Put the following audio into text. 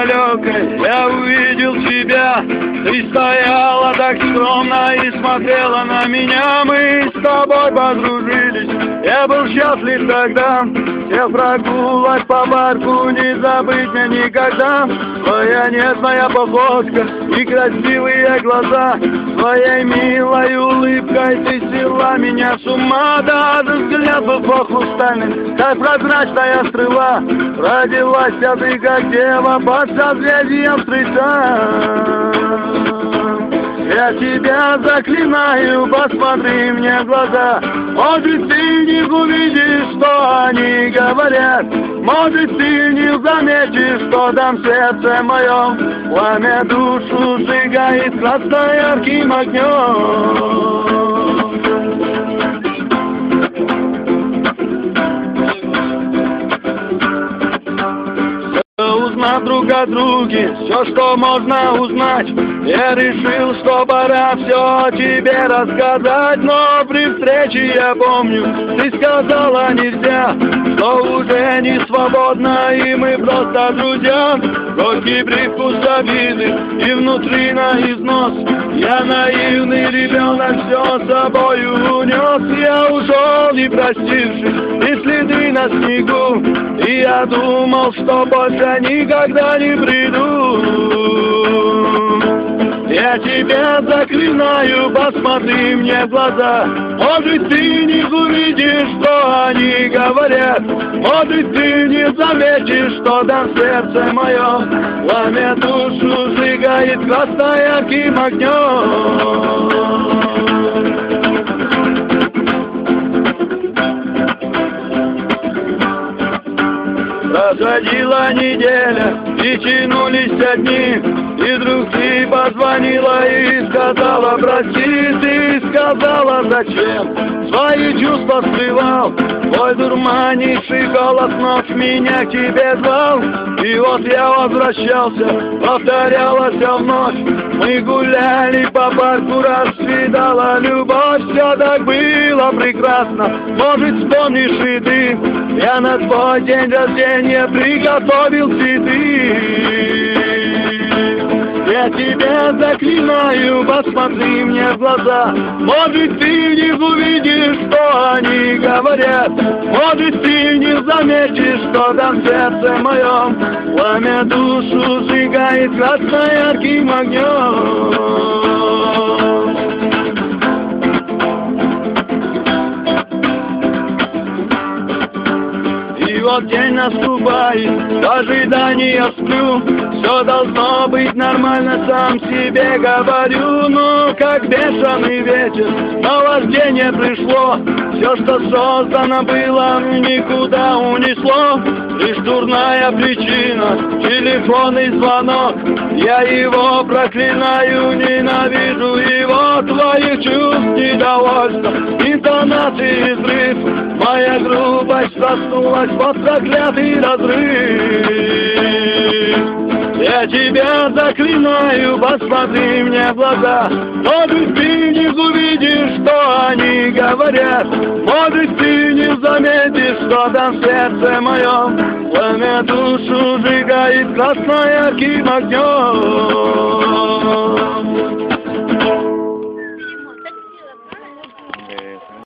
далекой я увидел тебя. Ты стояла так скромно и смотрела на меня. Мы с тобой подружились, я был счастлив тогда. Всех прогулок по парку не забыть мне никогда. Твоя нежная походка и красивые глаза, твоей милой улыбкой ты свела меня с ума. Даже взгляд был хрустальным, как прозрачная стрела. Родилась ты как дева под созвездием стрельца. Я тебя заклинаю, посмотри мне в глаза. Может, ты не увидишь, что они говорят. Может, ты не заметишь, что там в сердце моем пламя душу сжигает красно-ярким огнем. Узнав друг о друге все, что можно узнать, я решил, что пора все тебе рассказать. Но при встрече, я помню, ты сказала нельзя, что уже не свободно и мы просто друзья. Горький привкус обиды и внутри на износ. Я наивный ребенок все с собою унес. Я ушел, не простившись, и следы на снегу. И я думал, что больше никогда не приду. Я тебя заклинаю, посмотри мне в глаза. Может, ты не увидишь, что они говорят. Может, ты не заметишь, что там в сердце моем пламя душу сжигает красно-ярким огнем. Проходила неделя, и тянулись дни. И вдруг ты позвонила и сказала прости. Ты сказала зачем, свои чувства скрывал. Твой дурманивший голос ночь меня к тебе звал. И вот я возвращался, повторялась вновь. Мы гуляли по парку, расцветала любовь. Все так было прекрасно, может вспомнишь и ты. Я на твой день рождения приготовил цветы. Я тебя заклинаю, посмотри мне в глаза. Может, ты не увидишь, что они говорят. Может, ты не заметишь, что там в сердце моем пламя душу сжигает красно-ярким огнем. И вот день наступает, в ожидании я сплю. Все должно быть нормально, сам себе говорю. Но как бешеный ветер, наваждение пришло. Все, что создано было, никуда унесло. Лишь дурная причина, телефонный звонок. Я его проклинаю, ненавижу его. Твоих чувств недовольство, интонации взрыв. Моя грубость проснулась под проклятый разрыв. Я тебя заклинаю, посмотри мне в глаза. Может, ты не увидишь, что они говорят. Может, ты не заметишь, что там в сердце моем пламя душу сжигает красно-ярким огнем.